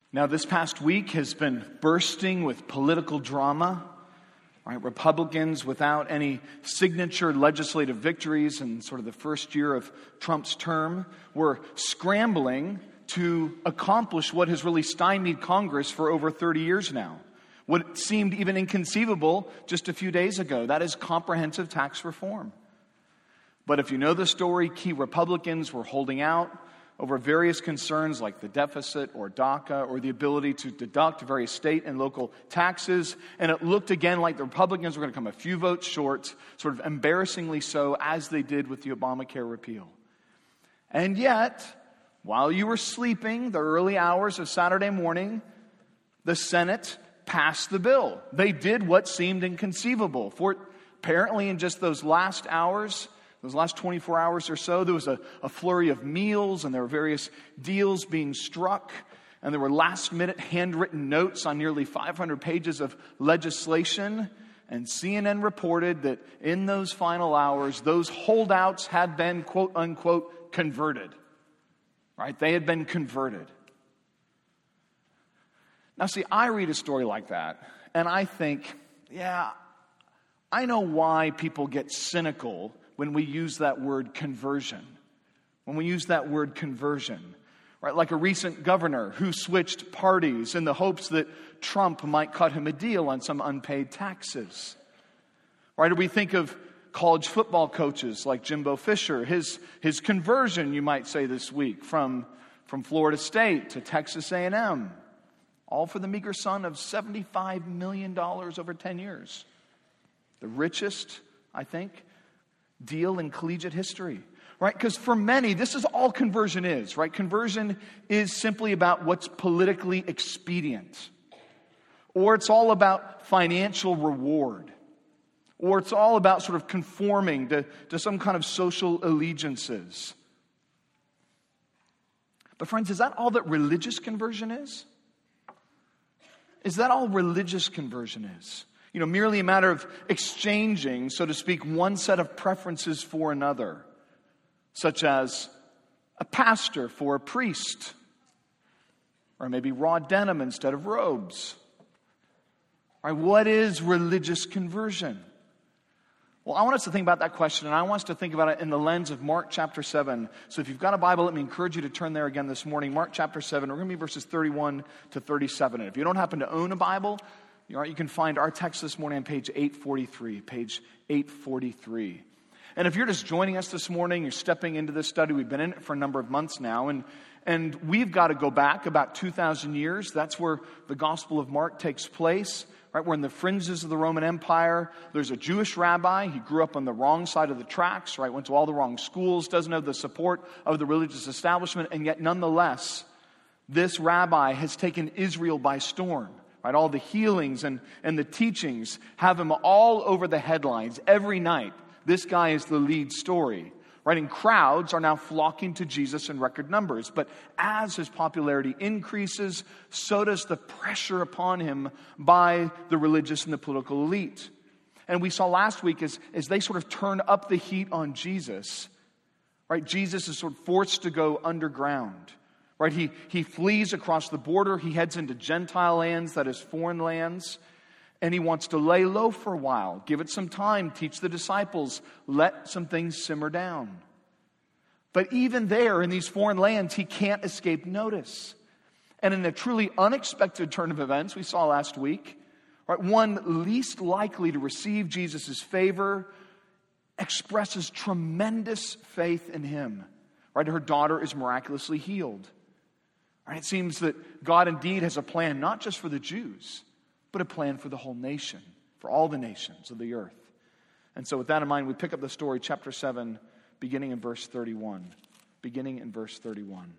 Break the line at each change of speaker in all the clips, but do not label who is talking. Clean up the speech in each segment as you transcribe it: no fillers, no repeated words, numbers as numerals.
Now, this past week has been bursting with political drama, right? Republicans without any signature legislative victories in sort of the first year of Trump's term were scrambling to accomplish what has really stymied Congress for over 30 years now. What seemed even inconceivable just a few days ago, that is comprehensive tax reform. But if you know the story, key Republicans were holding out over various concerns like the deficit or DACA or the ability to deduct various state and local taxes. And it looked again like the Republicans were going to come a few votes short, sort of embarrassingly so, as they did with the Obamacare repeal. And yet, while you were sleeping the early hours of Saturday morning, the Senate passed the bill. They did what seemed inconceivable. For apparently in just those last hours, those last 24 hours or so, there was a flurry of meals, and there were various deals being struck, and there were last-minute handwritten notes on nearly 500 pages of legislation. And CNN reported that in those final hours, those holdouts had been, quote-unquote, converted. Right? They had been converted. Now, see, I read a story like that, and I think, yeah, I know why people get cynical when we use that word conversion. When we use that word conversion, right? Like a recent governor who switched parties in the hopes that Trump might cut him a deal on some unpaid taxes. Right? Or we think of college football coaches like Jimbo Fisher, his conversion, you might say, this week from Florida State to Texas A&M, all for the meager sum of $75 million over 10 years. The richest, I think, deal in collegiate history, right? Because for many, this is all conversion is, right? Conversion is simply about what's politically expedient, or it's all about financial reward, or it's all about sort of conforming to some kind of social allegiances. But friends, is that all that religious conversion is? Is that all religious conversion is? You know, merely a matter of exchanging, so to speak, one set of preferences for another, such as a pastor for a priest, or maybe raw denim instead of robes. All right, what is religious conversion? Well, I want us to think about that question, and I want us to think about it in the lens of Mark chapter 7. So if you've got a Bible, let me encourage you to turn there again this morning. Mark chapter 7, we're going to be verses 31 to 37. And if you don't happen to own a Bible, you can find our text this morning on page 843, page 843. And if you're just joining us this morning, you're stepping into this study, we've been in it for a number of months now, and we've got to go back about 2,000 years. That's where the Gospel of Mark takes place, right? We're in the fringes of the Roman Empire. There's a Jewish rabbi. He grew up on the wrong side of the tracks, right? Went to all the wrong schools, doesn't have the support of the religious establishment, and yet nonetheless, this rabbi has taken Israel by storm. Right, all the healings and the teachings have him all over the headlines. Every night, this guy is the lead story. Right, and crowds are now flocking to Jesus in record numbers. But as his popularity increases, so does the pressure upon him by the religious and the political elite. And we saw last week as they sort of turn up the heat on Jesus, right, Jesus is sort of forced to go underground. Right, he flees across the border. He heads into Gentile lands, that is foreign lands. And he wants to lay low for a while. Give it some time. Teach the disciples. Let some things simmer down. But even there in these foreign lands, he can't escape notice. And in a truly unexpected turn of events we saw last week, right, one least likely to receive Jesus' favor expresses tremendous faith in him. Right, her daughter is miraculously healed. It seems that God indeed has a plan not just for the Jews, but a plan for the whole nation, for all the nations of the earth. And so with that in mind, we pick up the story, chapter 7, beginning in verse 31. Beginning in verse 31.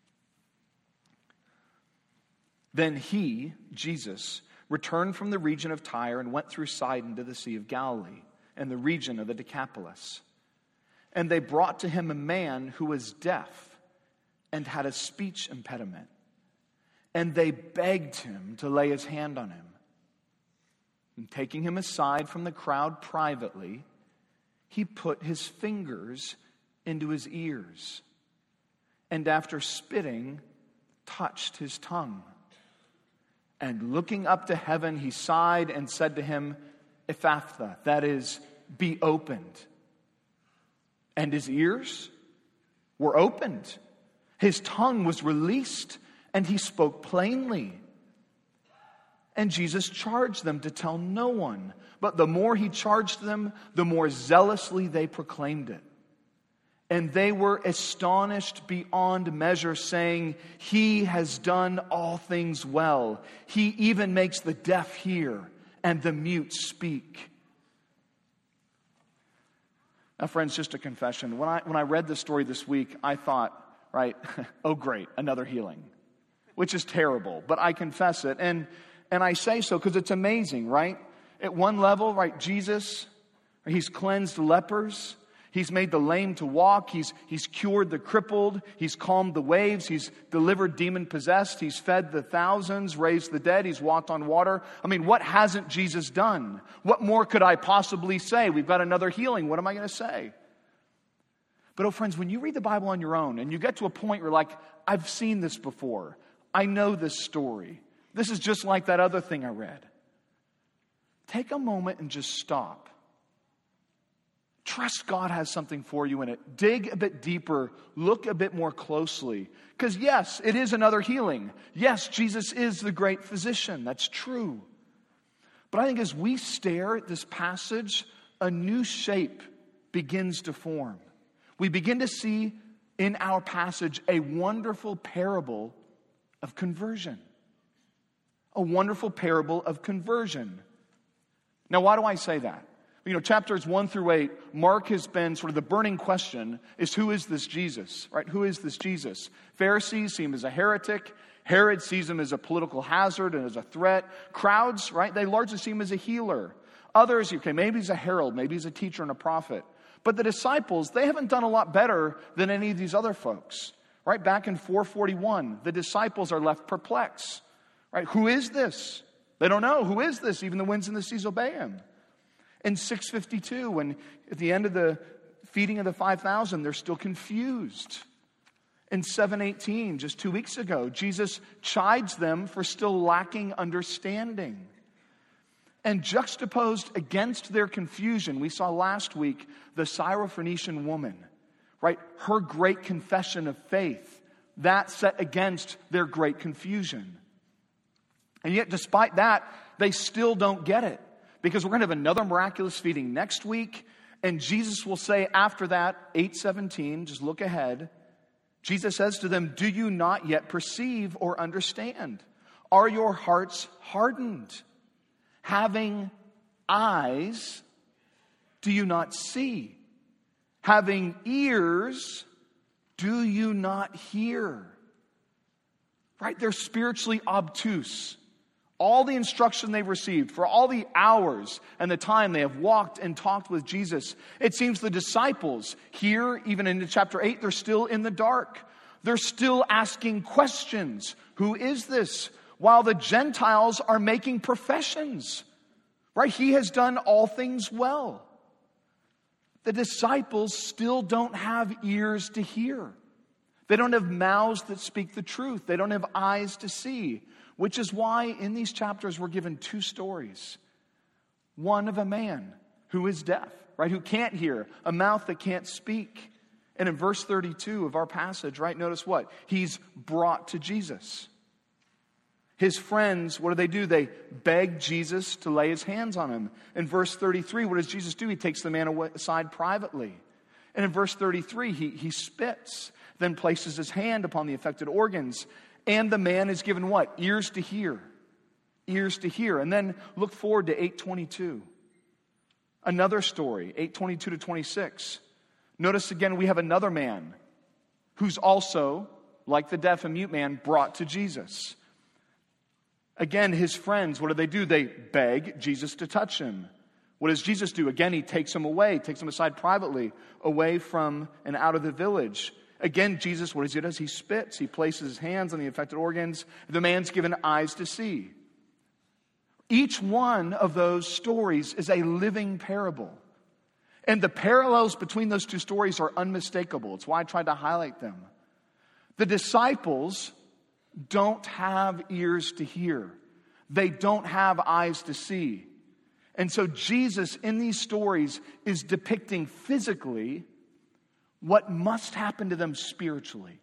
Then he, Jesus, returned from the region of Tyre and went through Sidon to the Sea of Galilee and the region of the Decapolis. And they brought to him a man who was deaf and had a speech impediment. And they begged him to lay his hand on him. And taking him aside from the crowd privately, he put his fingers into his ears, and after spitting, touched his tongue. And looking up to heaven, he sighed and said to him, Ephphatha, that is, be opened. And his ears were opened. His tongue was released, and he spoke plainly. And Jesus charged them to tell no one. But the more he charged them, the more zealously they proclaimed it. And they were astonished beyond measure, saying, he has done all things well. He even makes the deaf hear and the mute speak. Now, friends, just a confession. When I read this story this week, I thought, right, oh great, another healing, which is terrible. But I confess it. And I say so because it's amazing, right? At one level, right, Jesus, he's cleansed lepers. He's made the lame to walk. He's cured the crippled. He's calmed the waves. He's delivered demon-possessed. He's fed the thousands, raised the dead. He's walked on water. I mean, what hasn't Jesus done? What more could I possibly say? We've got another healing. What am I going to say? But, oh, friends, when you read the Bible on your own and you get to a point where you're like, I've seen this before. I know this story. This is just like that other thing I read. Take a moment and just stop. Trust God has something for you in it. Dig a bit deeper. Look a bit more closely. Because yes, it is another healing. Yes, Jesus is the great physician. That's true. But I think as we stare at this passage, a new shape begins to form. We begin to see in our passage a wonderful parable of conversion. A wonderful parable of conversion. Now, why do I say that? You know, chapters 1 through 8, Mark has been sort of the burning question is, who is this Jesus, right? Who is this Jesus? Pharisees see him as a heretic. Herod sees him as a political hazard and as a threat. Crowds, right, they largely see him as a healer. Others, okay, maybe he's a herald, maybe he's a teacher and a prophet. But the disciples, they haven't done a lot better than any of these other folks, right? Back in 441, the disciples are left perplexed, right? Who is this? They don't know. Who is this? Even the winds and the seas obey him. In 652, when at the end of the feeding of the 5,000, they're still confused. In 718, just 2 weeks ago, Jesus chides them for still lacking understanding. And juxtaposed against their confusion, we saw last week the Syrophoenician woman, right? Her great confession of faith, that set against their great confusion. And yet, despite that, they still don't get it. Because we're going to have another miraculous feeding next week. And Jesus will say after that, 8:17, just look ahead. Jesus says to them, do you not yet perceive or understand? Are your hearts hardened? Having eyes, do you not see? Having ears, do you not hear? Right? They're spiritually obtuse. All the instruction they've received for all the hours and the time they have walked and talked with Jesus, it seems the disciples here, even into chapter 8, they're still in the dark. They're still asking questions. Who is this? While the Gentiles are making professions, right? He has done all things well. The disciples still don't have ears to hear. They don't have mouths that speak the truth. They don't have eyes to see. Which is why in these chapters we're given two stories. One of a man who is deaf, right? Who can't hear, a mouth that can't speak. And in verse 32 of our passage, right? Notice what? He's brought to Jesus. His friends, what do? They beg Jesus to lay his hands on him. In verse 33, what does Jesus do? He takes the man aside privately. And in verse 33, he spits, then places his hand upon the affected organs. And the man is given what? Ears to hear. Ears to hear. And then look forward to 8:22. Another story, 8:22 to 26. Notice again we have another man who's also, like the deaf and mute man, brought to Jesus. Again, his friends, what do? They beg Jesus to touch him. What does Jesus do? Again, he takes him away, takes him aside privately, away from and out of the village. Again, Jesus, what does? He spits. He places his hands on the affected organs. The man's given eyes to see. Each one of those stories is a living parable. And the parallels between those two stories are unmistakable. It's why I tried to highlight them. The disciples don't have ears to hear. they don't have eyes to see. And so Jesus in these stories is depicting physically what must happen to them spiritually.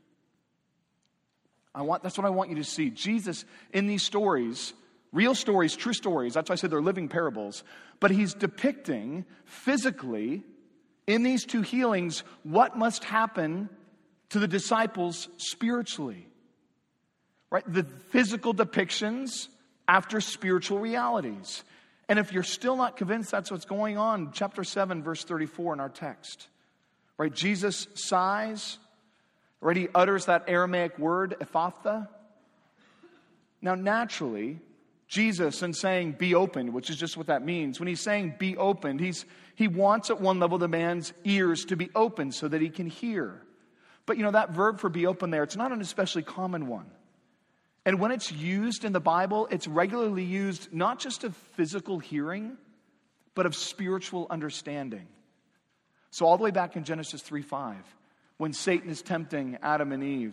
That's what I want you to see. Jesus in these stories, real stories, true stories, that's why I said they're living parables, but he's depicting physically in these two healings what must happen to the disciples spiritually. Right? The physical depictions after spiritual realities. And if you're still not convinced that's what's going on, chapter 7, verse 34 in our text. Right? Jesus sighs. Right? He utters that Aramaic word, ephphatha. Now, naturally, Jesus, in saying be opened, which is just what that means, when he's saying be opened, he wants at one level the man's ears to be open so that he can hear. But that verb for be open there, it's not an especially common one. And when it's used in the Bible, it's regularly used not just of physical hearing, but of spiritual understanding. So all the way back in Genesis 3:5, when Satan is tempting Adam and Eve,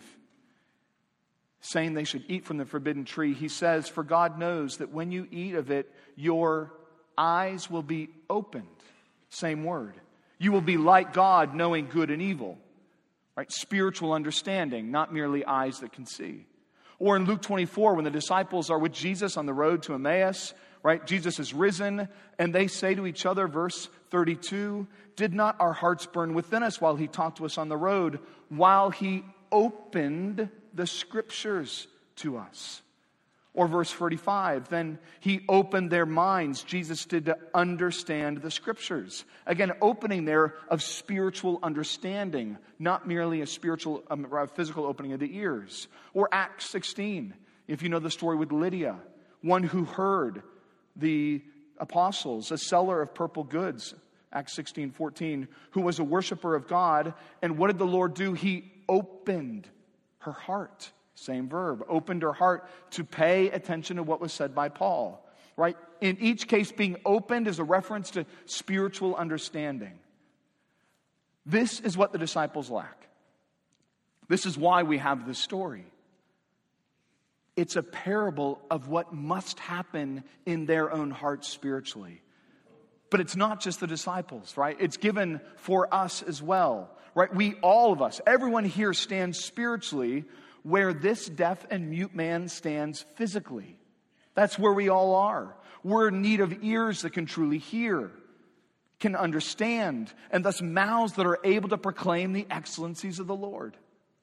saying they should eat from the forbidden tree, he says, for God knows that when you eat of it, your eyes will be opened. Same word. You will be like God, knowing good and evil. Right? Spiritual understanding, not merely eyes that can see. Or in Luke 24, when the disciples are with Jesus on the road to Emmaus, right? Jesus is risen, and they say to each other, verse 32, did not our hearts burn within us while he talked to us on the road, while he opened the scriptures to us? Or verse 45, then he opened their minds, Jesus did, to understand the scriptures. Again, opening there of spiritual understanding, not merely a physical opening of the ears. Or Acts 16, if you know the story with Lydia, one who heard the apostles, a seller of purple goods, Acts 16:14, who was a worshiper of God. And what did the Lord do? He opened her heart. Same verb, opened her heart to pay attention to what was said by Paul, right? In each case, being opened is a reference to spiritual understanding. This is what the disciples lack. This is why we have this story. It's a parable of what must happen in their own hearts spiritually. But it's not just the disciples, right? It's given for us as well, right? All of us, everyone here stands spiritually where this deaf and mute man stands physically. That's where we all are. We're in need of ears that can truly hear, can understand, and thus mouths that are able to proclaim the excellencies of the Lord.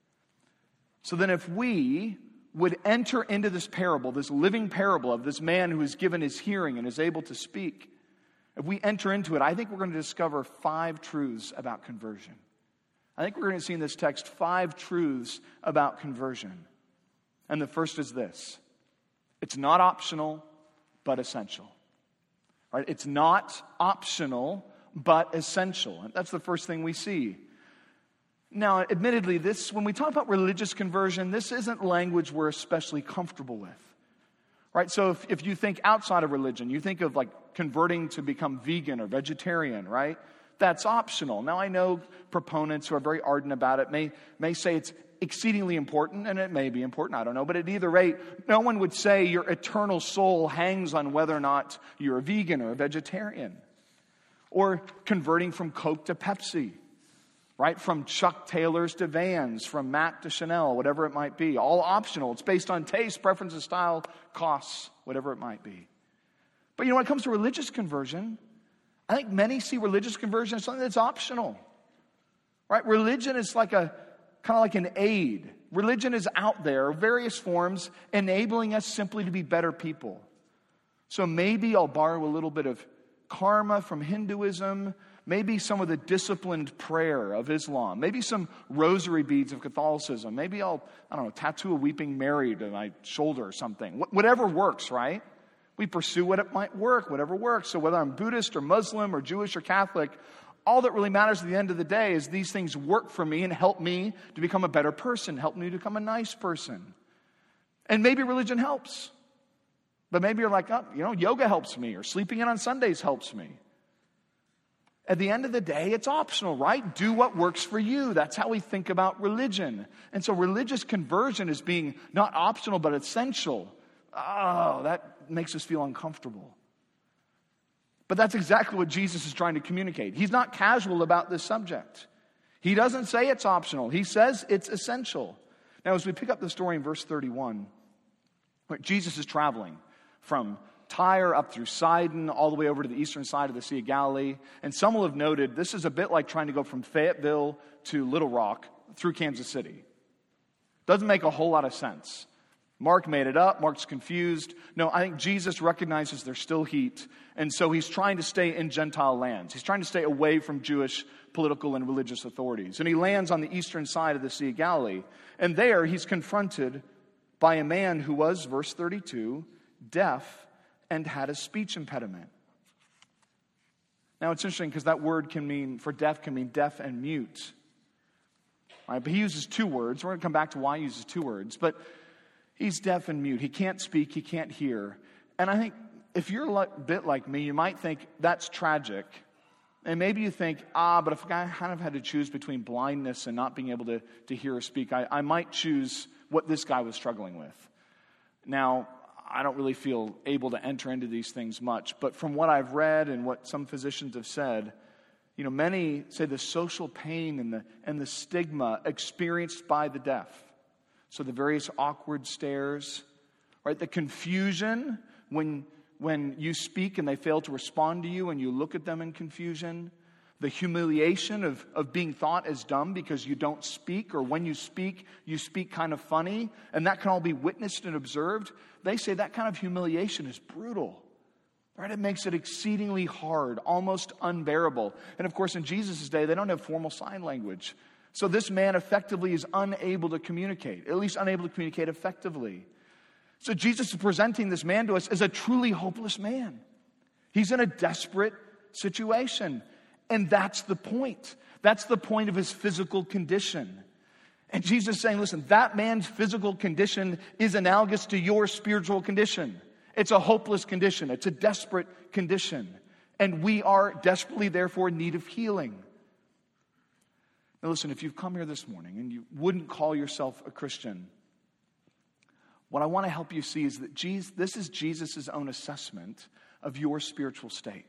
So then if we would enter into this parable, this living parable of this man who is given his hearing and is able to speak, if we enter into it, I think we're going to discover 5 truths about conversion. I think we're going to see in this text 5 truths about conversion. And the first is this. It's not optional, but essential. Right? It's not optional, but essential. And that's the first thing we see. Now, admittedly, when we talk about religious conversion, this isn't language we're especially comfortable with. Right? So if you think outside of religion, you think of like converting to become vegan or vegetarian, right? That's optional. Now, I know proponents who are very ardent about it may say it's exceedingly important, and it may be important, I don't know. But at either rate, no one would say your eternal soul hangs on whether or not you're a vegan or a vegetarian. Or converting from Coke to Pepsi, right? From Chuck Taylors to Vans, from Mac to Chanel, whatever it might be. All optional. It's based on taste, preferences, style, costs, whatever it might be. But when it comes to religious conversion, I think many see religious conversion as something that's optional. Right? Religion is kind of like an aid. Religion is out there, various forms, enabling us simply to be better people. So maybe I'll borrow a little bit of karma from Hinduism, maybe some of the disciplined prayer of Islam, maybe some rosary beads of Catholicism, maybe I'll tattoo a weeping Mary to my shoulder or something. Whatever works, right? We pursue what it might work, whatever works. So whether I'm Buddhist or Muslim or Jewish or Catholic, all that really matters at the end of the day is these things work for me and help me to become a better person, help me to become a nice person. And maybe religion helps. But maybe you're like, yoga helps me, or sleeping in on Sundays helps me. At the end of the day, it's optional, right? Do what works for you. That's how we think about religion. And so religious conversion is being not optional, but essential. oh, that makes us feel uncomfortable. But that's exactly what Jesus is trying to communicate. He's not casual about this subject. He doesn't say it's optional. He says it's essential. Now, as we pick up the story in verse 31, Jesus is traveling from Tyre up through Sidon, all the way over to the eastern side of the Sea of Galilee. And some will have noted this is a bit like trying to go from Fayetteville to Little Rock through Kansas City. Doesn't make a whole lot of sense. Mark made it up. Mark's confused. No, I think Jesus recognizes there's still heat, and so he's trying to stay in Gentile lands. He's trying to stay away from Jewish political and religious authorities. And he lands on the eastern side of the Sea of Galilee. And there he's confronted by a man who was, verse 32, deaf and had a speech impediment. Now it's interesting because that word for deaf can mean deaf and mute. Right? But he uses two words. We're going to come back to why he uses two words. But he's deaf and mute. He can't speak. He can't hear. And I think if you're a bit like me, you might think that's tragic. And maybe you think, but if I kind of had to choose between blindness and not being able to hear or speak, I might choose what this guy was struggling with. Now, I don't really feel able to enter into these things much, but from what I've read and what some physicians have said, many say the social pain and the stigma experienced by the deaf. So the various awkward stares, right? The confusion when you speak and they fail to respond to you and you look at them in confusion. The humiliation of being thought as dumb because you don't speak, or when you speak kind of funny, and that can all be witnessed and observed. They say that kind of humiliation is brutal. Right? It makes it exceedingly hard, almost unbearable. And of course, in Jesus' day, they don't have formal sign language. So this man effectively is unable to communicate, at least unable to communicate effectively. So Jesus is presenting this man to us as a truly hopeless man. He's in a desperate situation. And that's the point. That's the point of his physical condition. And Jesus is saying, listen, that man's physical condition is analogous to your spiritual condition. It's a hopeless condition. It's a desperate condition. And we are desperately, therefore, in need of healing. Now listen, if you've come here this morning and you wouldn't call yourself a Christian, what I want to help you see is that this is Jesus' own assessment of your spiritual state.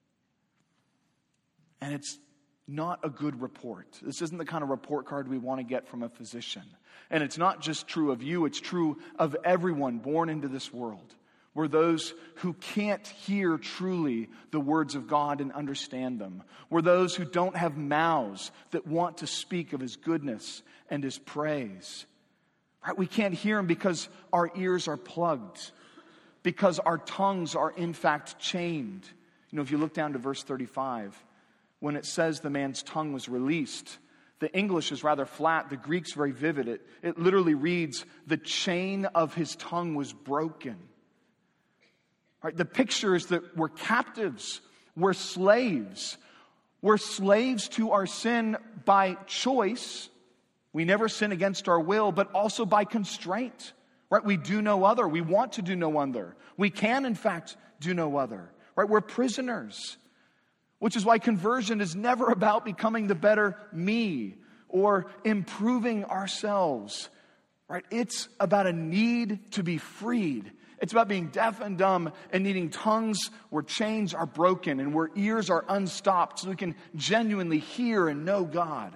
And it's not a good report. This isn't the kind of report card we want to get from a physician. And it's not just true of you, it's true of everyone born into this world. We're those who can't hear truly the words of God and understand them. We're those who don't have mouths that want to speak of His goodness and His praise. Right? We can't hear Him because our ears are plugged, because our tongues are in fact chained. If you look down to verse 35, when it says the man's tongue was released, the English is rather flat. The Greek's very vivid. It literally reads, the chain of his tongue was broken. Right? The picture is that we're captives. We're slaves. We're slaves to our sin by choice. We never sin against our will, but also by constraint. Right? We do no other. We want to do no other. We can, in fact, do no other. Right? We're prisoners. Which is why conversion is never about becoming the better me or improving ourselves. Right? It's about a need to be freed. It's about being deaf and dumb and needing tongues where chains are broken and where ears are unstopped so we can genuinely hear and know God.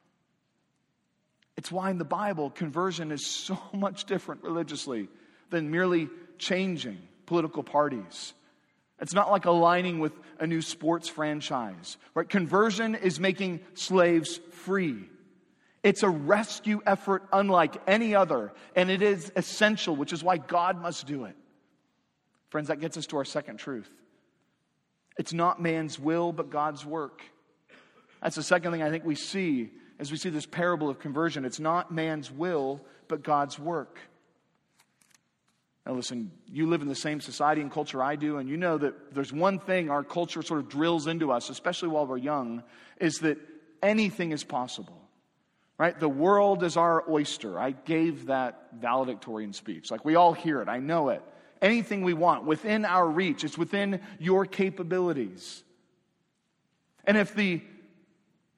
It's why in the Bible, conversion is so much different religiously than merely changing political parties. It's not like aligning with a new sports franchise. Right? Conversion is making slaves free. It's a rescue effort unlike any other, and it is essential, which is why God must do it. Friends, that gets us to our second truth. It's not man's will, but God's work. That's the second thing I think we see as we see this parable of conversion. It's not man's will, but God's work. Now listen, you live in the same society and culture I do, and you know that there's one thing our culture sort of drills into us, especially while we're young, is that anything is possible. Right? The world is our oyster. I gave that valedictorian speech. Like, we all hear it. I know it. Anything we want, within our reach. It's within your capabilities. And if the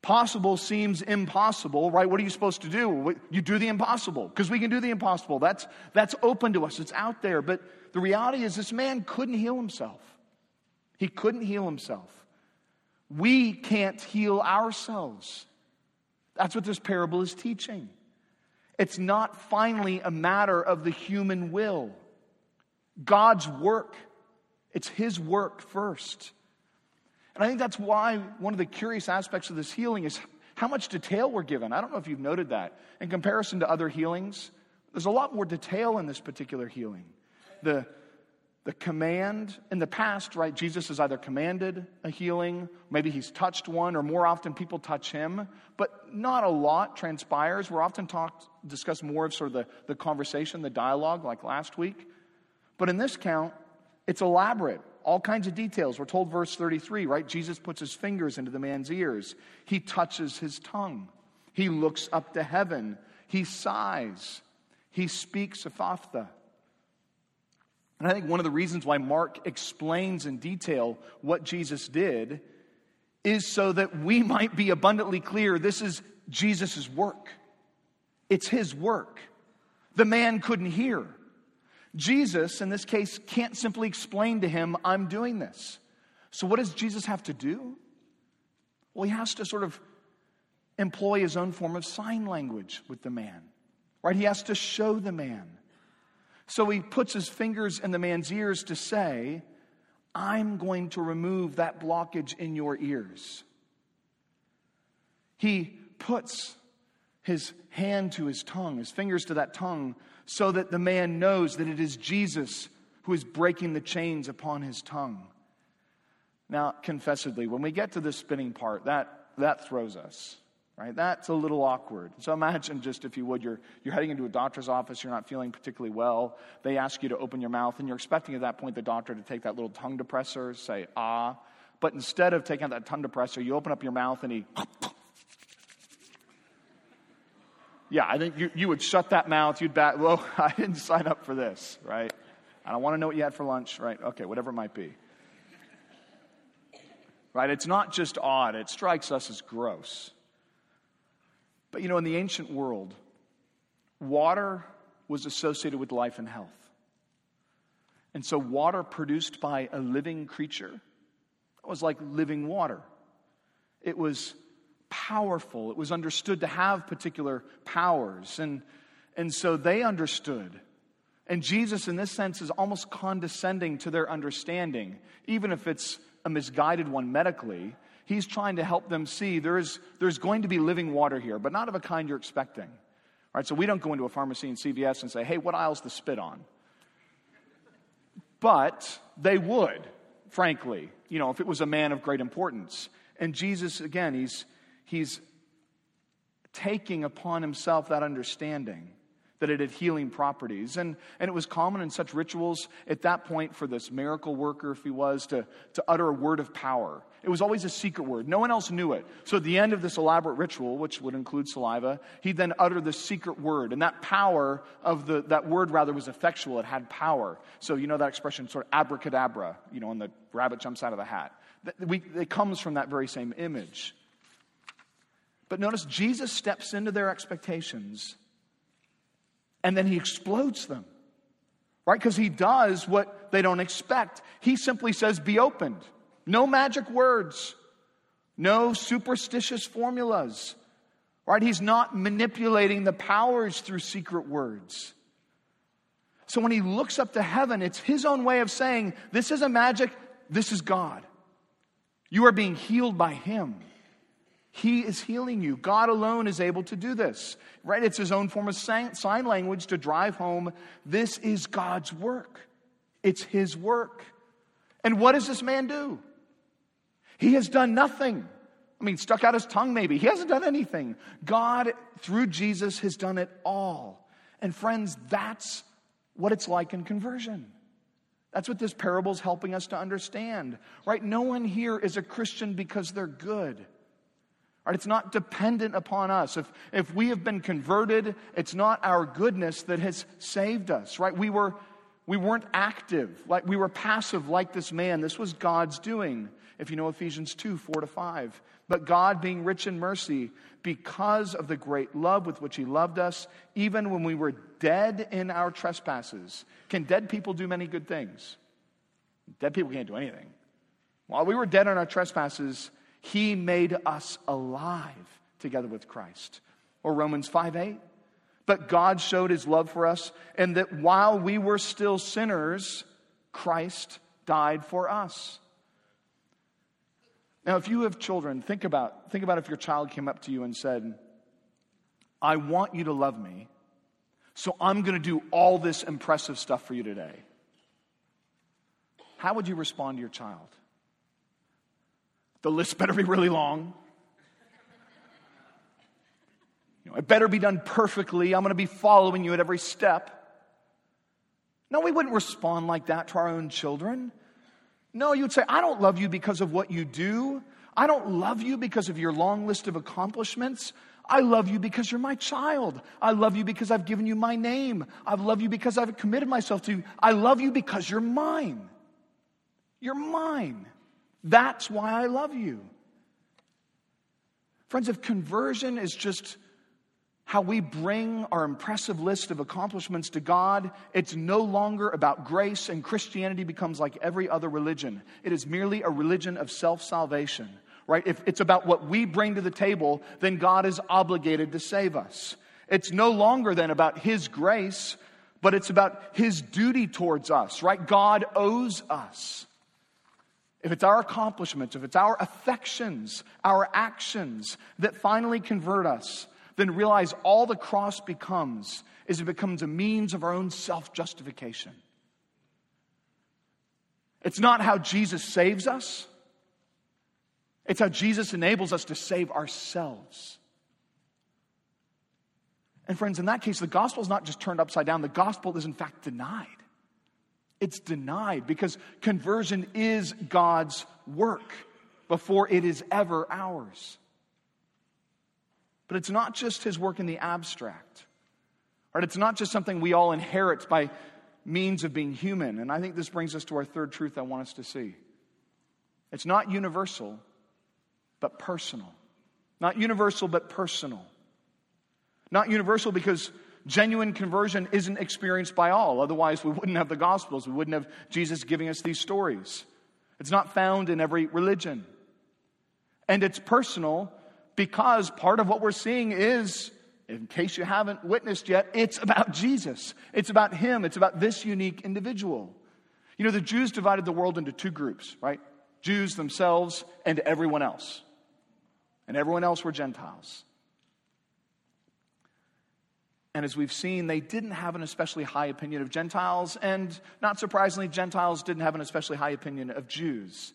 Possible seems impossible, right? What are you supposed to do? You do the impossible, because we can do the impossible. That's open to us. It's out there. But the reality is this man couldn't heal himself. He couldn't heal himself. We can't heal ourselves. That's what this parable is teaching. It's not finally a matter of the human will. God's work. It's His work first. And I think that's why one of the curious aspects of this healing is how much detail we're given. I don't know if you've noted that. In comparison to other healings, there's a lot more detail in this particular healing. The command in the past, right? Jesus has either commanded a healing, maybe He's touched one, or more often people touch Him. But not a lot transpires. We're often discuss more of sort of the conversation, the dialogue, like last week. But in this count, it's elaborate. All kinds of details. We're told verse 33, right? Jesus puts His fingers into the man's ears. He touches his tongue. He looks up to heaven. He sighs. He speaks Ephphatha. And I think one of the reasons why Mark explains in detail what Jesus did is so that we might be abundantly clear this is Jesus' work. It's His work. The man couldn't hear. Jesus, in this case, can't simply explain to him, I'm doing this. So what does Jesus have to do? Well, He has to sort of employ His own form of sign language with the man, right? He has to show the man. So He puts His fingers in the man's ears to say, I'm going to remove that blockage in your ears. He puts His hand to his tongue, His fingers to that tongue, so that the man knows that it is Jesus who is breaking the chains upon his tongue. Now, confessedly, when we get to this spinning part, that throws us, right? That's a little awkward. So imagine just, if you would, you're heading into a doctor's office, you're not feeling particularly well. They ask you to open your mouth, and you're expecting at that point the doctor to take that little tongue depressor, say, ah. But instead of taking out that tongue depressor, you open up your mouth and he... Yeah, I think you would shut that mouth. You'd back, well, I didn't sign up for this, right? I don't want to know what you had for lunch, right? Okay, whatever it might be. Right? It's not just odd. It strikes us as gross. But, in the ancient world, water was associated with life and health. And so water produced by a living creature was like living water. It was powerful. It was understood to have particular powers. And so they understood. And Jesus, in this sense, is almost condescending to their understanding. Even if it's a misguided one medically, He's trying to help them see there's going to be living water here, but not of a kind you're expecting. All right, so we don't go into a pharmacy in CVS and say, hey, what aisle's the spit on? But they would, frankly, if it was a man of great importance. And Jesus, again, He's taking upon Himself that understanding that it had healing properties. And it was common in such rituals at that point for this miracle worker, if he was, to utter a word of power. It was always a secret word. No one else knew it. So at the end of this elaborate ritual, which would include saliva, he'd then utter the secret word. And that power of that word was effectual. It had power. So that expression, sort of abracadabra, when the rabbit jumps out of the hat. It comes from that very same image. But notice Jesus steps into their expectations and then He explodes them, right? Because He does what they don't expect. He simply says, be opened. No magic words. No superstitious formulas, right? He's not manipulating the powers through secret words. So when He looks up to heaven, it's His own way of saying, this isn't magic, this is God. You are being healed by Him. He is healing you. God alone is able to do this, right? It's His own form of sign language to drive home, this is God's work. It's His work. And what does this man do? He has done nothing. Stuck out his tongue maybe. He hasn't done anything. God, through Jesus, has done it all. And friends, that's what it's like in conversion. That's what this parable is helping us to understand, right? No one here is a Christian because they're good. Right, it's not dependent upon us. If we have been converted, it's not our goodness that has saved us, right? We were We weren't active, like we were passive like this man. This was God's doing, if you know Ephesians 2, 4-5. But God, being rich in mercy, because of the great love with which he loved us, even when we were dead in our trespasses. Can dead people do many good things? Dead people can't do anything. While we were dead in our trespasses, he made us alive together with Christ. Or Romans 5:8. But God showed his love for us, and that while we were still sinners, Christ died for us. Now, if you have children, think about if your child came up to you and said, I want you to love me, so I'm going to do all this impressive stuff for you today. How would you respond to your child? The list better be really long. It better be done perfectly. I'm going to be following you at every step. No, we wouldn't respond like that to our own children. No, you would say, I don't love you because of what you do. I don't love you because of your long list of accomplishments. I love you because you're my child. I love you because I've given you my name. I love you because I've committed myself to you. I love you because you're mine. You're mine. That's why I love you. Friends, if conversion is just how we bring our impressive list of accomplishments to God, it's no longer about grace, and Christianity becomes like every other religion. It is merely a religion of self-salvation, right? If it's about what we bring to the table, then God is obligated to save us. It's no longer then about his grace, but it's about his duty towards us, right? God owes us. If it's our accomplishments, if it's our affections, our actions that finally convert us, then realize all the cross becomes is it becomes a means of our own self-justification. It's not how Jesus saves us. It's how Jesus enables us to save ourselves. And friends, in that case, the gospel is not just turned upside down. The gospel is in fact denied. It's denied because conversion is God's work before it is ever ours. But it's not just his work in the abstract. Right? It's not just something we all inherit by means of being human. And I think this brings us to our third truth I want us to see. It's not universal, but personal. Not universal, but personal. Not universal because genuine conversion isn't experienced by all. Otherwise, we wouldn't have the Gospels. We wouldn't have Jesus giving us these stories. It's not found in every religion. And it's personal because part of what we're seeing is, in case you haven't witnessed yet, it's about Jesus. It's about him. It's about this unique individual. You know, the Jews divided the world into two groups, right? Jews themselves and everyone else. And everyone else were Gentiles. And as we've seen, they didn't have an especially high opinion of Gentiles. And not surprisingly, Gentiles didn't have an especially high opinion of Jews.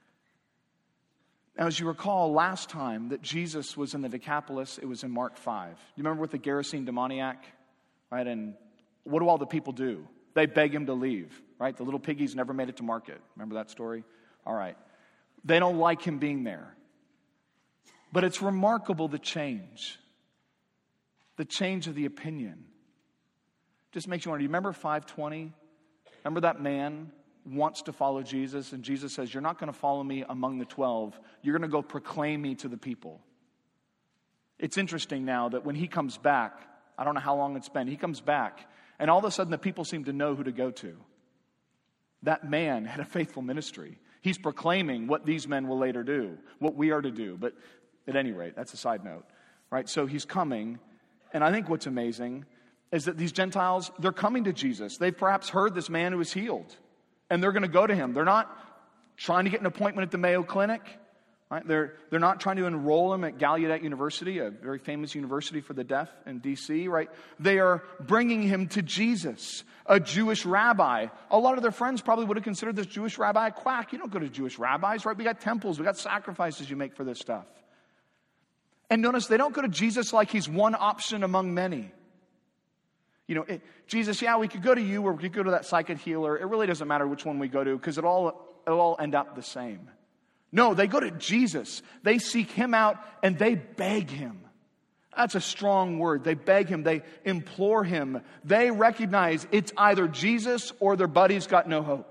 Now, as you recall, last time that Jesus was in the Decapolis, it was in Mark 5. You remember with the Gerasene demoniac? Right? And what do all the people do? They beg him to leave, right? The little piggies never made it to market. Remember that story? All right. They don't like him being there. But it's remarkable the change. The change of the opinion. Just makes you wonder, do you remember 5:20? Remember that man wants to follow Jesus, and Jesus says, you're not going to follow me among the 12. You're going to go proclaim me to the people. It's interesting now that when he comes back, I don't know how long it's been, he comes back, and all of a sudden the people seem to know who to go to. That man had a faithful ministry. He's proclaiming what these men will later do, what we are to do. But at any rate, that's a side note, right? So he's coming, and I think what's amazing is that these Gentiles, they're coming to Jesus. They've perhaps heard this man who was healed, and they're going to go to him. They're not trying to get an appointment at the Mayo Clinic. Right? They're not trying to enroll him at Gallaudet University, a very famous university for the deaf in D.C., right? They are bringing him to Jesus, a Jewish rabbi. A lot of their friends probably would have considered this Jewish rabbi a quack. You don't go to Jewish rabbis, right? We got temples, we got sacrifices you make for this stuff. And notice, they don't go to Jesus like he's one option among many. You know, Jesus, yeah, we could go to you or we could go to that psychic healer. It really doesn't matter which one we go to because it'll all end up the same. No, they go to Jesus. They seek him out and they beg him. That's a strong word. They beg him. They implore him. They recognize it's either Jesus or their buddy's got no hope.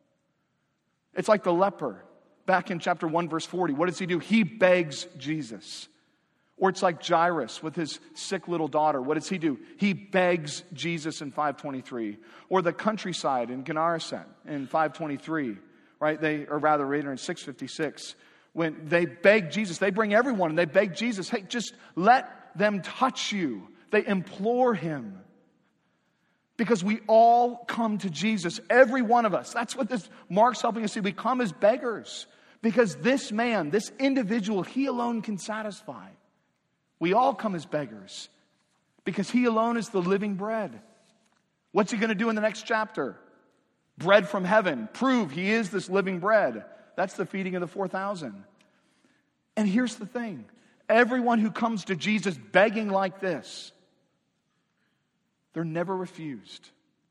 It's like the leper back in chapter 1, verse 40. What does he do? He begs Jesus. Or it's like Jairus with his sick little daughter. What does he do? He begs Jesus in 5:23. Or the countryside in Gennesaret in 5:23. Right? Or rather, later in 6:56. When they beg Jesus, they bring everyone and they beg Jesus, hey, just let them touch you. They implore him. Because we all come to Jesus, every one of us. That's what this Mark's helping us see. We come as beggars. Because this man, this individual, he alone can satisfy. We all come as beggars. Because he alone is the living bread. What's he going to do in the next chapter? Bread from heaven. Prove he is this living bread. That's the feeding of the 4,000. And here's the thing. Everyone who comes to Jesus begging like this, they're never refused.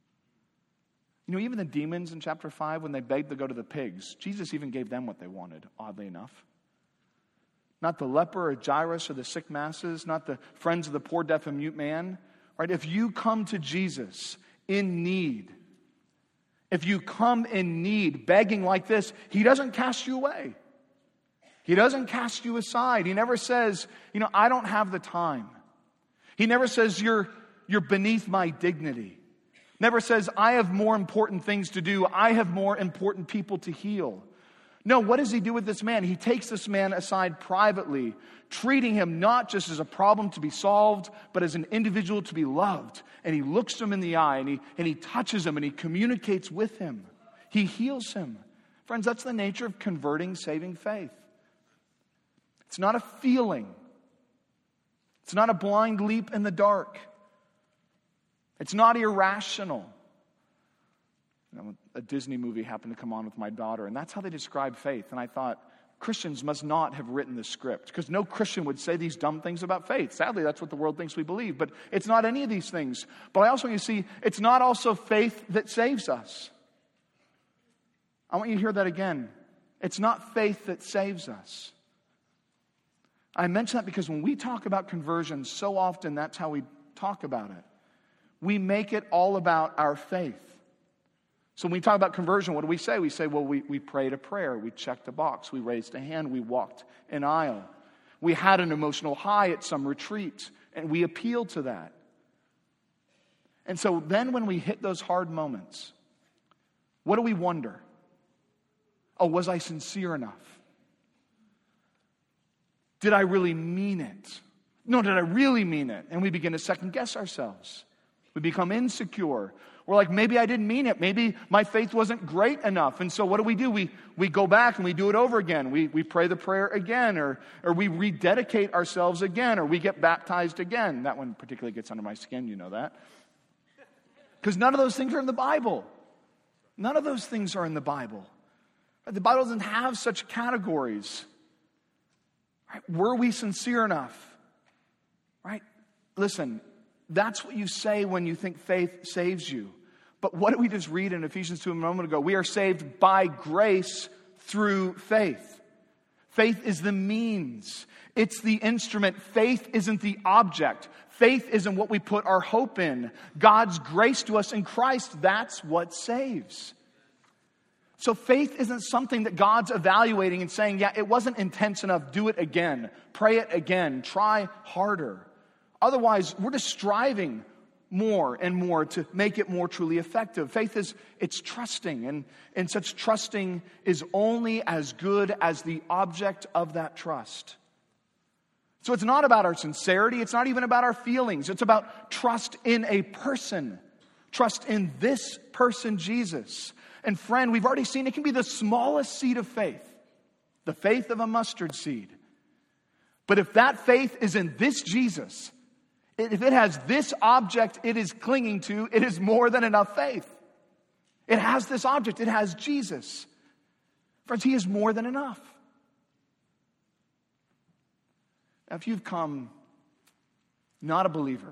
You know, even the demons in chapter 5, when they begged to go to the pigs, Jesus even gave them what they wanted, oddly enough. Not the leper or Jairus or the sick masses, not the friends of the poor, deaf, and mute man. Right? If you come to Jesus in need, if you come in need, begging like this, he doesn't cast you away. He doesn't cast you aside. He never says, you know, I don't have the time. He never says, you're beneath my dignity. Never says, I have more important things to do. I have more important people to heal. No, what does he do with this man? He takes this man aside privately, treating him not just as a problem to be solved, but as an individual to be loved. And he looks him in the eye, and he touches him, and he communicates with him. He heals him. Friends, that's the nature of converting, saving faith. It's not a feeling. It's not a blind leap in the dark. It's not irrational. You know, a Disney movie happened to come on with my daughter, and that's how they describe faith. And I thought, Christians must not have written the script, because no Christian would say these dumb things about faith. Sadly, that's what the world thinks we believe. But it's not any of these things. But I also want you to see, it's not also faith that saves us. I want you to hear that again. It's not faith that saves us. I mention that because when we talk about conversion, so often that's how we talk about it. We make it all about our faith. So when we talk about conversion, what do we say? We say, well, we prayed a prayer. We checked a box. We raised a hand. We walked an aisle. We had an emotional high at some retreat, and we appealed to that. And so then when we hit those hard moments, what do we wonder? Oh, was I sincere enough? Did I really mean it? No, did I really mean it? And we begin to second guess ourselves. We become insecure. We're like, maybe I didn't mean it. Maybe my faith wasn't great enough. And so what do? We go back and we do it over again. We pray the prayer again, or we rededicate ourselves again, or we get baptized again. That one particularly gets under my skin, you know that. Because none of those things are in the Bible. None of those things are in the Bible. The Bible doesn't have such categories. Right? Were we sincere enough? Right? Listen, that's what you say when you think faith saves you. But what did we just read in Ephesians 2 a moment ago? We are saved by grace through faith. Faith is the means. It's the instrument. Faith isn't the object. Faith isn't what we put our hope in. God's grace to us in Christ, that's what saves. So faith isn't something that God's evaluating and saying, yeah, it wasn't intense enough, do it again. Pray it again. Try harder. Otherwise, we're just striving more and more to make it more truly effective. Faith it's trusting, and such trusting is only as good as the object of that trust. So it's not about our sincerity. It's not even about our feelings. It's about trust in a person. Trust in this person, Jesus. And friend, we've already seen it can be the smallest seed of faith. The faith of a mustard seed. But if that faith is in this Jesus, if it has this object it is clinging to, it is more than enough faith. It has this object. It has Jesus. Friends, He is more than enough. Now, if you've come not a believer,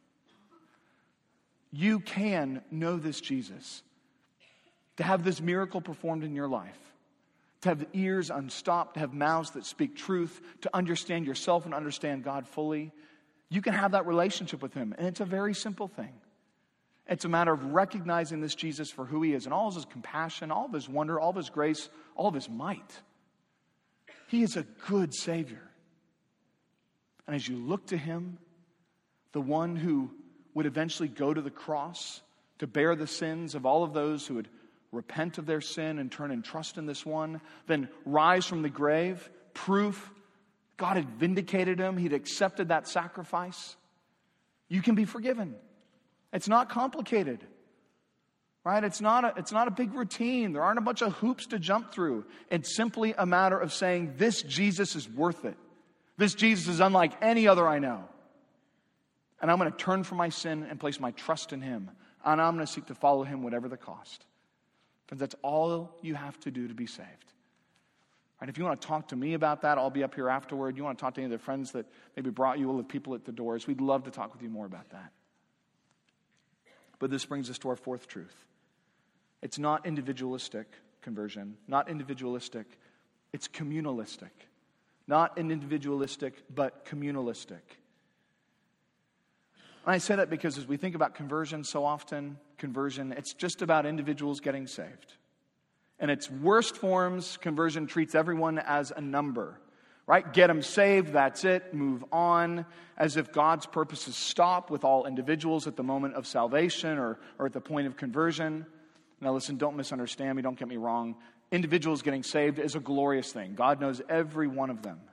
you can know this Jesus. To have this miracle performed in your life. To have ears unstopped. To have mouths that speak truth. To understand yourself and understand God fully. you can have that relationship with him. And it's a very simple thing. It's a matter of recognizing this Jesus for who he is and all of his compassion, all of his wonder, all of his grace, all of his might. He is a good Savior. And as you look to him, the one who would eventually go to the cross to bear the sins of all of those who would repent of their sin and turn and trust in this one, then rise from the grave, proof God had vindicated him, he'd accepted that sacrifice. You can be forgiven. It's not complicated, right? It's not a big routine. There aren't a bunch of hoops to jump through. It's simply a matter of saying, this Jesus is worth it. This Jesus is unlike any other I know. And I'm going to turn from my sin and place my trust in him. And I'm going to seek to follow him whatever the cost. Because that's all you have to do to be saved. Right? If you want to talk to me about that, I'll be up here afterward. You want to talk to any of the friends that maybe brought you, we'll have people at the doors. We'd love to talk with you more about that. But this brings us to our fourth truth. It's not individualistic conversion, not individualistic, it's communalistic. Not an individualistic, but communalistic. And I say that because as we think about conversion so often, it's just about individuals getting saved. In its worst forms, conversion treats everyone as a number. Right? Get them saved, that's it, move on, as if God's purposes stop with all individuals at the moment of salvation or at the point of conversion. Now listen, don't misunderstand me, don't get me wrong. Individuals getting saved is a glorious thing. God knows every one of them.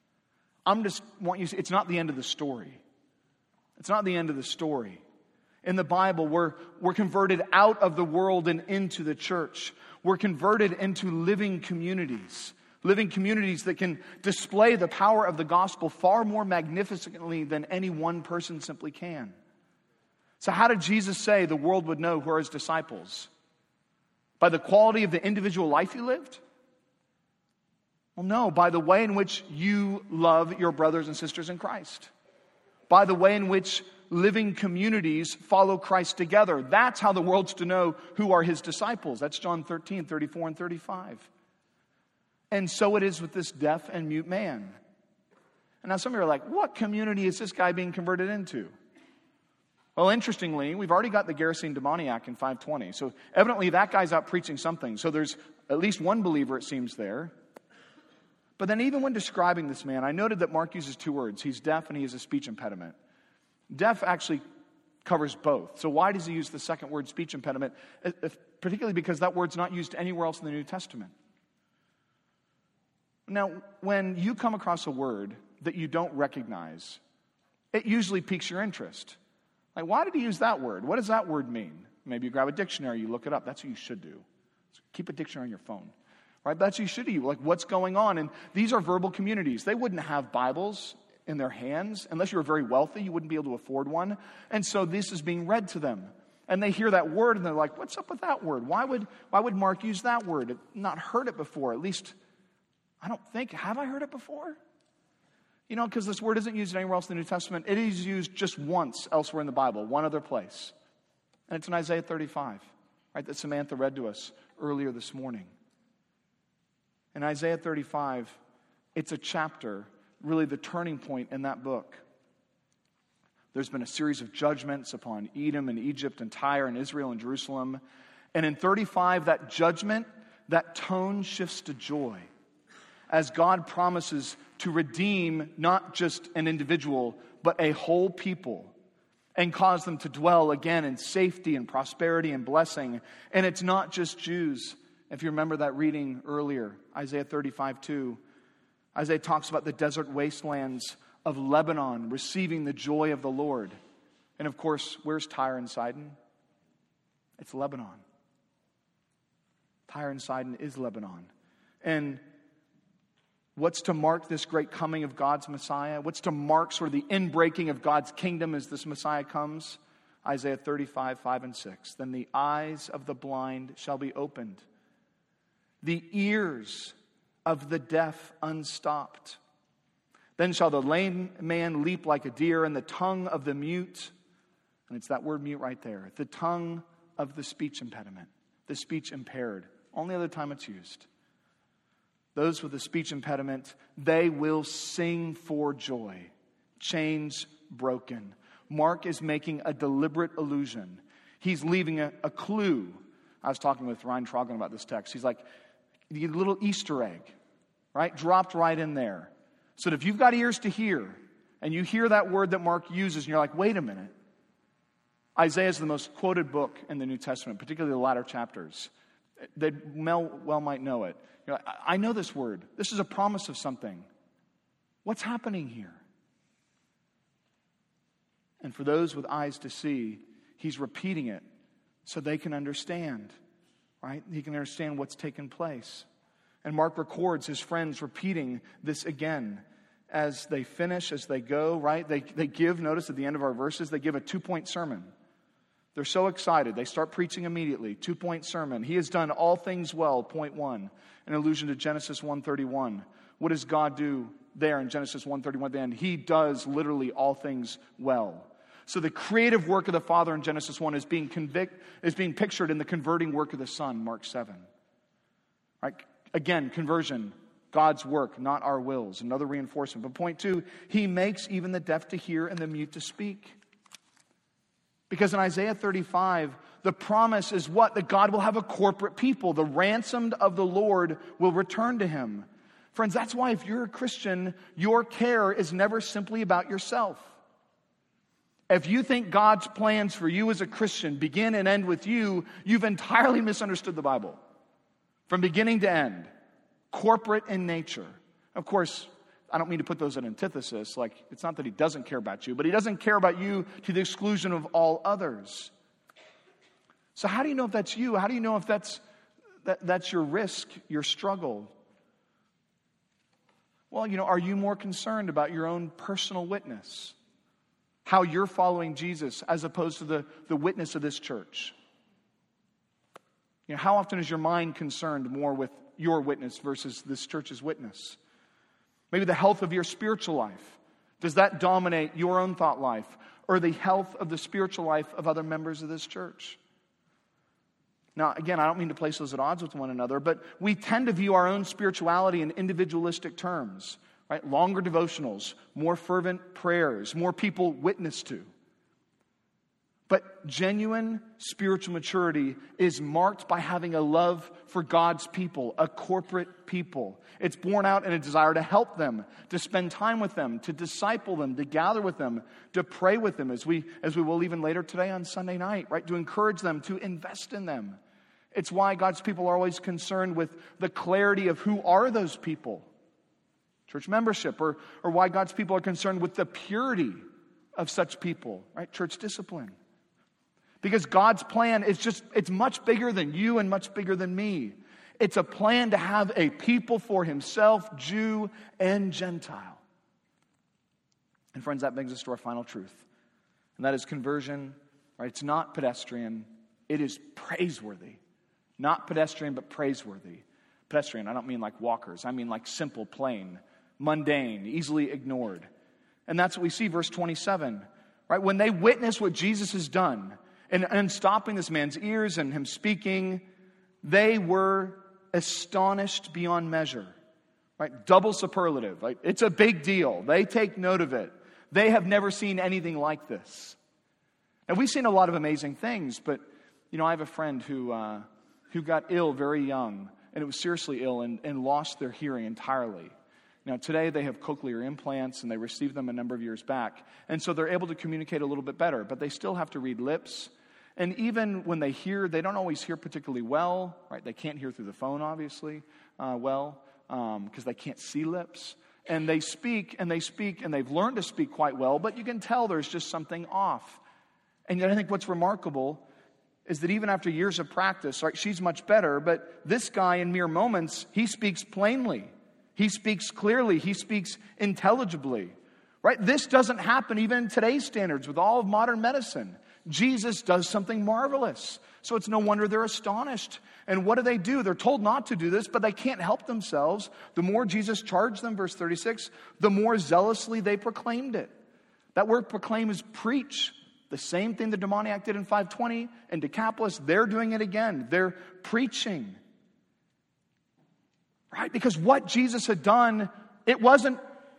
It's not the end of the story. It's not the end of the story. In the Bible, we're converted out of the world and into the church. We're converted into living communities that can display the power of the gospel far more magnificently than any one person simply can. So how did Jesus say the world would know who are his disciples? By the quality of the individual life you lived? Well, no, by the way in which you love your brothers and sisters in Christ. By the way in which living communities follow Christ together. That's how the world's to know who are his disciples. That's John 13, 34 and 35. And so it is with this deaf and mute man. And now some of you are like, what community is this guy being converted into? Well, interestingly, we've already got the Gerasene demoniac in 520. So evidently that guy's out preaching something. So there's at least one believer, it seems, there. But then even when describing this man, I noted that Mark uses two words. He's deaf and he has a speech impediment. Deaf actually covers both. So why does he use the second word, speech impediment? Particularly because that word's not used anywhere else in the New Testament. Now, when you come across a word that you don't recognize, it usually piques your interest. Like, why did he use that word? What does that word mean? Maybe you grab a dictionary, you look it up. That's what you should do. So keep a dictionary on your phone. Right? That's what you should do. Like, what's going on? And these are verbal communities. They wouldn't have Bibles in their hands. Unless you were very wealthy, you wouldn't be able to afford one. And so this is being read to them. And they hear that word and they're like, what's up with that word? Why would Mark use that word? I've not heard it before. At least, I don't think. Have I heard it before? You know, because this word isn't used anywhere else in the New Testament. It is used just once elsewhere in the Bible, one other place. And it's in Isaiah 35, right, that Samantha read to us earlier this morning. In Isaiah 35, it's a chapter, really the turning point in that book. There's been a series of judgments upon Edom and Egypt and Tyre and Israel and Jerusalem. And in 35, that judgment, that tone shifts to joy as God promises to redeem not just an individual, but a whole people and cause them to dwell again in safety and prosperity and blessing. And it's not just Jews. If you remember that reading earlier, Isaiah 35:2, Isaiah talks about the desert wastelands of Lebanon receiving the joy of the Lord. And of course, where's Tyre and Sidon? It's Lebanon. Tyre and Sidon is Lebanon. And what's to mark this great coming of God's Messiah? What's to mark sort of the inbreaking of God's kingdom as this Messiah comes? Isaiah 35, 5 and 6. Then the eyes of the blind shall be opened, the ears of the deaf unstopped. Then shall the lame man leap like a deer, and the tongue of the mute, and it's that word mute right there, the tongue of the speech impediment, the speech impaired. Only other time it's used. Those with a speech impediment, they will sing for joy. chains broken. Mark is making a deliberate allusion. He's leaving a clue. I was talking with Ryan Troglin about this text. He's like, you get a little Easter egg, right? Dropped right in there. So that if you've got ears to hear, and you hear that word that Mark uses, and you're like, wait a minute. Isaiah is the most quoted book in the New Testament, particularly the latter chapters. They well might know it. You're like, I know this word. This is a promise of something. What's happening here? And for those with eyes to see, he's repeating it so they can understand, right? He can understand what's taken place. And Mark records his friends repeating this again as they finish, as they go, right? They give, notice at the end of our verses, they give a 2-point sermon. They're so excited. They start preaching immediately. 2-point sermon. He has done all things well, point 1. An allusion to Genesis 1:31. What does God do there in Genesis 1:31 at the end? He does literally all things well. So the creative work of the Father in Genesis 1 is being pictured in the converting work of the Son, Mark 7. Right? Again, conversion, God's work, not our wills. Another reinforcement. But point 2, he makes even the deaf to hear and the mute to speak. Because in Isaiah 35, the promise is what? That God will have a corporate people. The ransomed of the Lord will return to him. Friends, that's why if you're a Christian, your care is never simply about yourself. If you think God's plans for you as a Christian begin and end with you, you've entirely misunderstood the Bible. From beginning to end. Corporate in nature. Of course, I don't mean to put those in antithesis. Like, it's not that he doesn't care about you, but he doesn't care about you to the exclusion of all others. So how do you know if that's you? How do you know if that's your risk, your struggle? Well, are you more concerned about your own personal witness? How you're following Jesus as opposed to the witness of this church? How often is your mind concerned more with your witness versus this church's witness? Maybe the health of your spiritual life. Does that dominate your own thought life? Or the health of the spiritual life of other members of this church? Now, again, I don't mean to place those at odds with one another, but we tend to view our own spirituality in individualistic terms. Right? Longer devotionals, more fervent prayers, more people witness to. But genuine spiritual maturity is marked by having a love for God's people, a corporate people. It's born out in a desire to help them, to spend time with them, to disciple them, to gather with them, to pray with them, as we will even later today on Sunday night, right? To encourage them, to invest in them. It's why God's people are always concerned with the clarity of who are those people. Church membership, or why God's people are concerned with the purity of such people, right? Church discipline. Because God's plan is it's much bigger than you and much bigger than me. It's a plan to have a people for himself, Jew and Gentile. And friends, that brings us to our final truth. And that is conversion, right? It's not pedestrian. It is praiseworthy. Not pedestrian, but praiseworthy. Pedestrian, I don't mean like walkers. I mean like simple, plain, mundane, easily ignored. And that's what we see, verse 27. Right? When they witness what Jesus has done and stopping this man's ears and him speaking, they were astonished beyond measure. Right? Double superlative. Right? It's a big deal. They take note of it. They have never seen anything like this. And we've seen a lot of amazing things, but I have a friend who got ill very young, and it was seriously ill and lost their hearing entirely. Now, today they have cochlear implants, and they received them a number of years back. And so they're able to communicate a little bit better, but they still have to read lips. And even when they hear, they don't always hear particularly well, right? They can't hear through the phone, obviously, because they can't see lips. And they speak, and they've learned to speak quite well, but you can tell there's just something off. And yet I think what's remarkable is that even after years of practice, right, she's much better, but this guy in mere moments, he speaks plainly. He speaks clearly. He speaks intelligibly. Right? This doesn't happen even in today's standards with all of modern medicine. Jesus does something marvelous. So it's no wonder they're astonished. And what do? They're told not to do this, but they can't help themselves. The more Jesus charged them, verse 36, the more zealously they proclaimed it. That word proclaim is preach. The same thing the demoniac did in 520 and Decapolis, they're doing it again. They're preaching. Right? Because what Jesus had done, it wasn't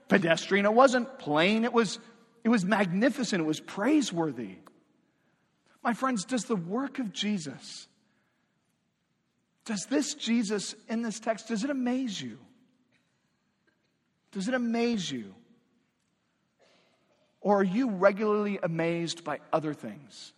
pedestrian. It wasn't plain. It was magnificent. It was praiseworthy. My friends, does the work of Jesus, does this Jesus in this text, does it amaze you? Does it amaze you? Or are you regularly amazed by other things?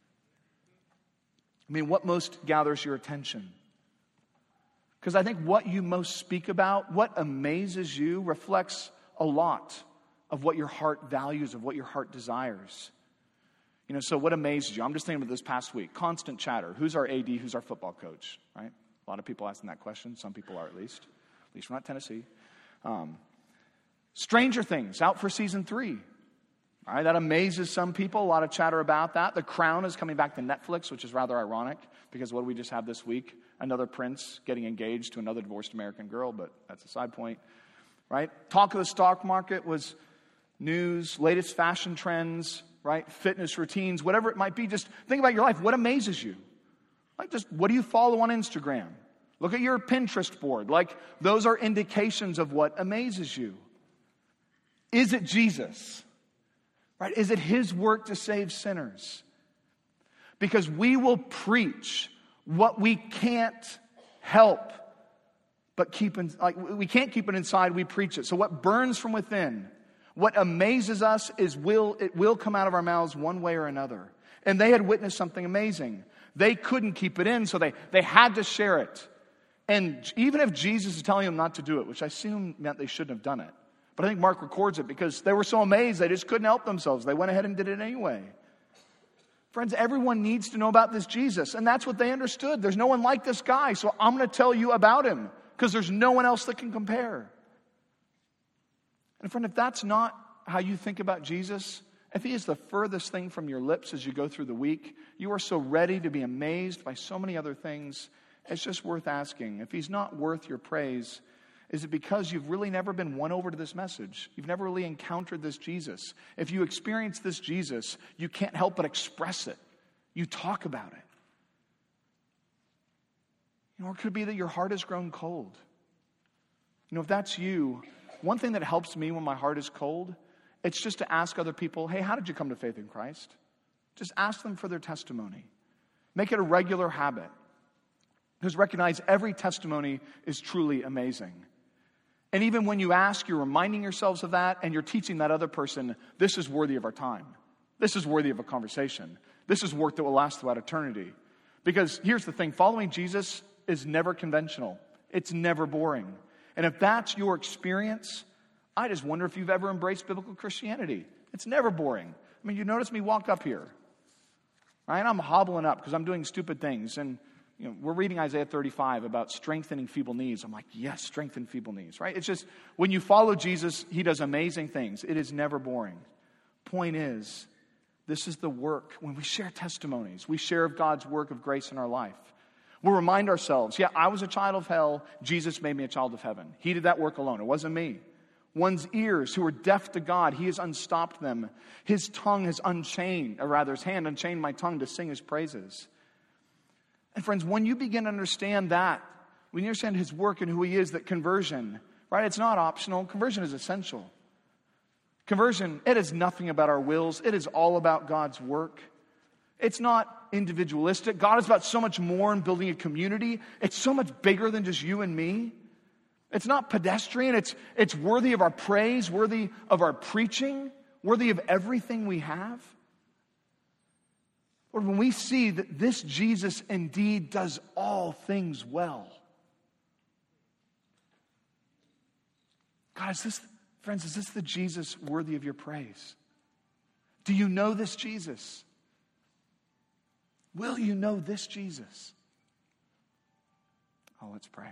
I mean, what most gathers your attention? Because I think what you most speak about, what amazes you, reflects a lot of what your heart values, of what your heart desires. You know, so what amazes you? I'm just thinking about this past week. Constant chatter. Who's our AD? Who's our football coach? Right? A lot of people asking that question. Some people are at least. At least we're not Tennessee. Stranger Things, out for season 3. All right, that amazes some people. A lot of chatter about that. The Crown is coming back to Netflix, which is rather ironic, because what do we just have this week? Another prince getting engaged to another divorced American girl, but that's a side point. Right? Talk of the stock market was news, latest fashion trends, right? Fitness routines, whatever it might be. Just think about your life. What amazes you? Like, just what do you follow on Instagram? Look at your Pinterest board. Like, those are indications of what amazes you. Is it Jesus? Right? Is it his work to save sinners? Because we will preach what we can't help but keep in, like, we can't keep it inside, we preach it. So what burns from within, what amazes us it will come out of our mouths one way or another. And they had witnessed something amazing. They couldn't keep it in, so they had to share it. And even if Jesus is telling them not to do it, which I assume meant they shouldn't have done it, but I think Mark records it because they were so amazed they just couldn't help themselves. They went ahead and did it anyway. Friends, everyone needs to know about this Jesus, and that's what they understood. There's no one like this guy, so I'm going to tell you about him because there's no one else that can compare. And friend, if that's not how you think about Jesus, if he is the furthest thing from your lips as you go through the week, you are so ready to be amazed by so many other things, it's just worth asking. If he's not worth your praise, is it because you've really never been won over to this message? You've never really encountered this Jesus. If you experience this Jesus, you can't help but express it. You talk about it. You know, or it could be that your heart has grown cold. You know, if that's you, one thing that helps me when my heart is cold, it's just to ask other people, hey, how did you come to faith in Christ? Just ask them for their testimony. Make it a regular habit. Because recognize every testimony is truly amazing. And even when you ask, you're reminding yourselves of that, and you're teaching that other person, this is worthy of our time. This is worthy of a conversation. This is work that will last throughout eternity. Because here's the thing, following Jesus is never conventional. It's never boring. And if that's your experience, I just wonder if you've ever embraced biblical Christianity. It's never boring. I mean, you notice me walk up here, right? I'm hobbling up because I'm doing stupid things. And you know, we're reading Isaiah 35 about strengthening feeble knees. I'm like, yes, strengthen feeble knees, right? It's just, when you follow Jesus, he does amazing things. It is never boring. Point is, this is the work. When we share testimonies, we share of God's work of grace in our life. We'll remind ourselves, yeah, I was a child of hell. Jesus made me a child of heaven. He did that work alone. It wasn't me. One's ears who are deaf to God, he has unstopped them. His tongue has unchained, or rather his hand unchained my tongue to sing his praises. And friends, when you begin to understand that, when you understand his work and who he is, that conversion, right, it's not optional. Conversion is essential. Conversion, it is nothing about our wills. It is all about God's work. It's not individualistic. God is about so much more in building a community. It's so much bigger than just you and me. It's not pedestrian. It's worthy of our praise, worthy of our preaching, worthy of everything we have. Lord, when we see that this Jesus indeed does all things well. God, friends, is this the Jesus worthy of your praise? Do you know this Jesus? Will you know this Jesus? Oh, let's pray.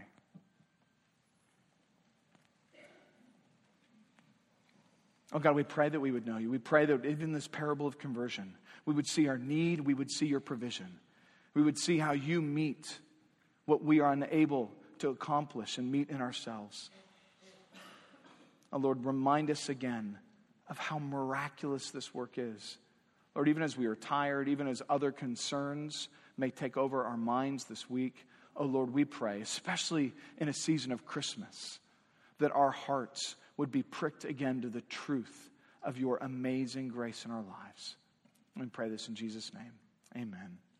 Oh God, we pray that we would know you. We pray that even in this parable of conversion, we would see our need, we would see your provision. We would see how you meet what we are unable to accomplish and meet in ourselves. Oh Lord, remind us again of how miraculous this work is. Lord, even as we are tired, even as other concerns may take over our minds this week, oh Lord, we pray, especially in a season of Christmas, that our hearts would be pricked again to the truth of your amazing grace in our lives. We pray this in Jesus' name. Amen.